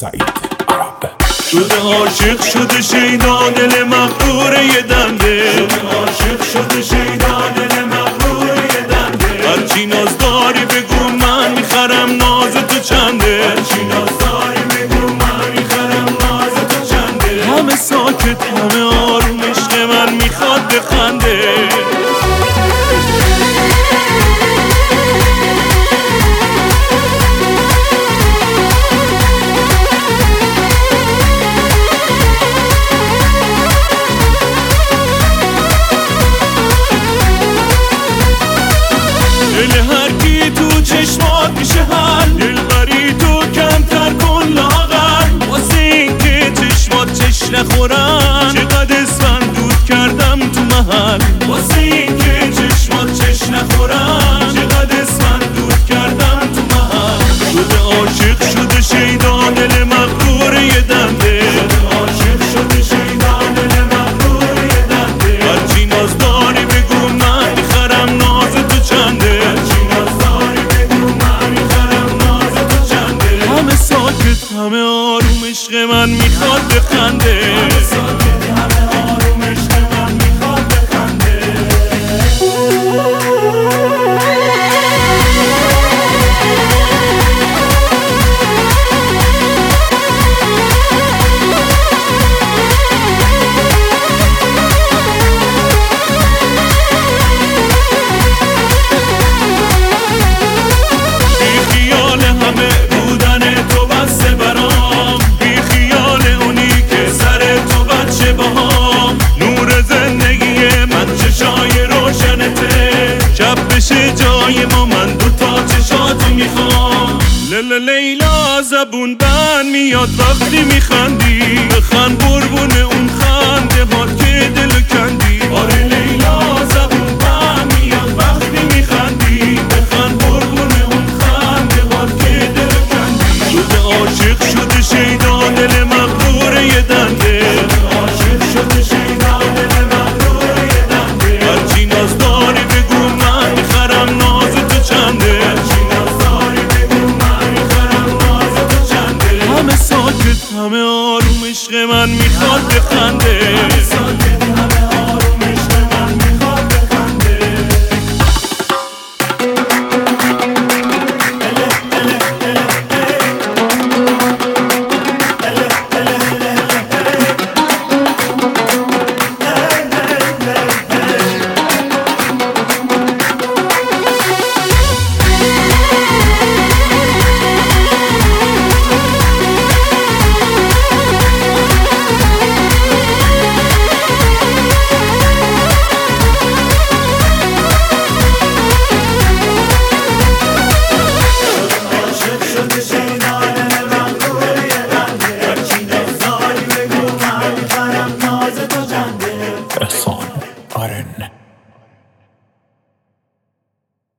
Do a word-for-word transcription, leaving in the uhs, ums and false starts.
سعید عرب. شده عاشق شده شیدا دل مغرور یه دنده، شده عاشق شده شیدا دل مغرور یه دنده. هرچی ناز داری بگو من میخرم ناز تو چنده، هرچی ناز داری بگو من میخرم ناز تو چنده. همه ساکت همه آروم عشق من میخواد بخنده. دل هر کی تو چشمات میشه حل، دل بری تو کمتر کن لاغر. واسه این که چشمات چش نخورن چقدر اسفند دود کردم تو محل، واسه این که چشمات چش نخورن چقدر اسفند دود کردم تو محل. شده عاشق شده شیدا دل مغرور یه دنده، شده عاشق شده شیدا دل مغرور یه دنده. هرچی ناز داری بگو من میخرم ناز تو چنده، همه ساکت همه آروم عشق من میخواد بخنده. همه ساکت همه آروم عشق من میخواد بخنده. بی خیال همه بودن تو بسته برام، بی خیال اونی که سر تو بچه باهام. نور زندگی من چشای روشنته، شب بشه جای ما من دوتا چشاتو میخوام. لله لیلا زبون بند میاد وقتی میخندی، بخند قربون اون خنده هات که دل کندی. آره لیلا زبون بند میاد وقتی میخندی، بخند قربون اون خنده هات که دل کندی. شده عاشق شده شیدا دل مغرور یه دنده، شده عاشق شده شیدا دل مغرور یه دنده. هرچی ناز داری بگو من میخرم ناز تو چنده، هرچی ناز داری بگو من میخرم ناز تو چنده. همه ساکت همه آروم عشق من میخواد بخنده.